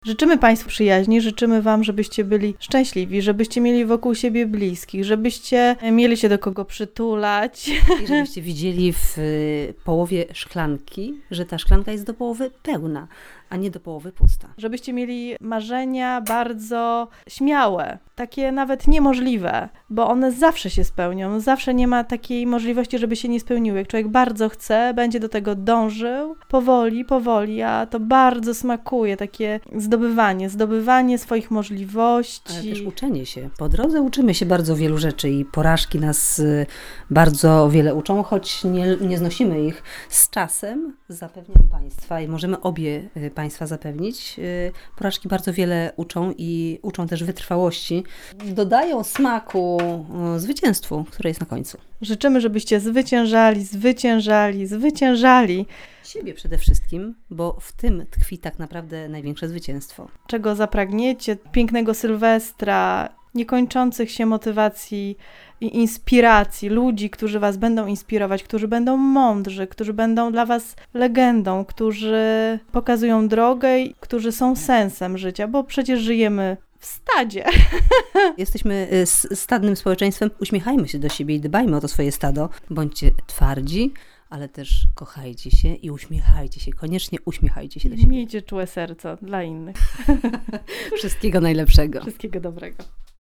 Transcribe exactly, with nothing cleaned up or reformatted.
Życzymy Państwu przyjaźni, życzymy Wam, żebyście byli szczęśliwi, żebyście mieli wokół siebie bliskich, żebyście mieli się do kogo przytulać. I żebyście widzieli w połowie szklanki, że ta szklanka jest do połowy pełna, a nie do połowy pusta. Żebyście mieli marzenia bardzo śmiałe, takie nawet niemożliwe, bo one zawsze się spełnią. Zawsze nie ma takiej możliwości, żeby się nie spełniły. Jak człowiek bardzo chce, będzie do tego dążył, powoli, powoli, a to bardzo smakuje, takie zdobywanie, zdobywanie swoich możliwości. Ale też uczenie się. Po drodze uczymy się bardzo wielu rzeczy i porażki nas bardzo wiele uczą, choć nie, nie znosimy ich. Z czasem zapewniam Państwa i możemy obie Państwa zapewnić. Porażki bardzo wiele uczą i uczą też wytrwałości. Dodają smaku zwycięstwu, które jest na końcu. Życzymy, żebyście zwyciężali, zwyciężali, zwyciężali. Siebie przede wszystkim, bo w tym tkwi tak naprawdę największe zwycięstwo. Czego zapragniecie? Pięknego Sylwestra, niekończących się motywacji i inspiracji, ludzi, którzy Was będą inspirować, którzy będą mądrzy, którzy będą dla Was legendą, którzy pokazują drogę i którzy są sensem życia, bo przecież żyjemy w stadzie. Jesteśmy stadnym społeczeństwem, uśmiechajmy się do siebie i dbajmy o to swoje stado. Bądźcie twardzi, ale też kochajcie się i uśmiechajcie się. Koniecznie uśmiechajcie się do siebie. Miejcie czułe serce dla innych. Wszystkiego najlepszego. Wszystkiego dobrego.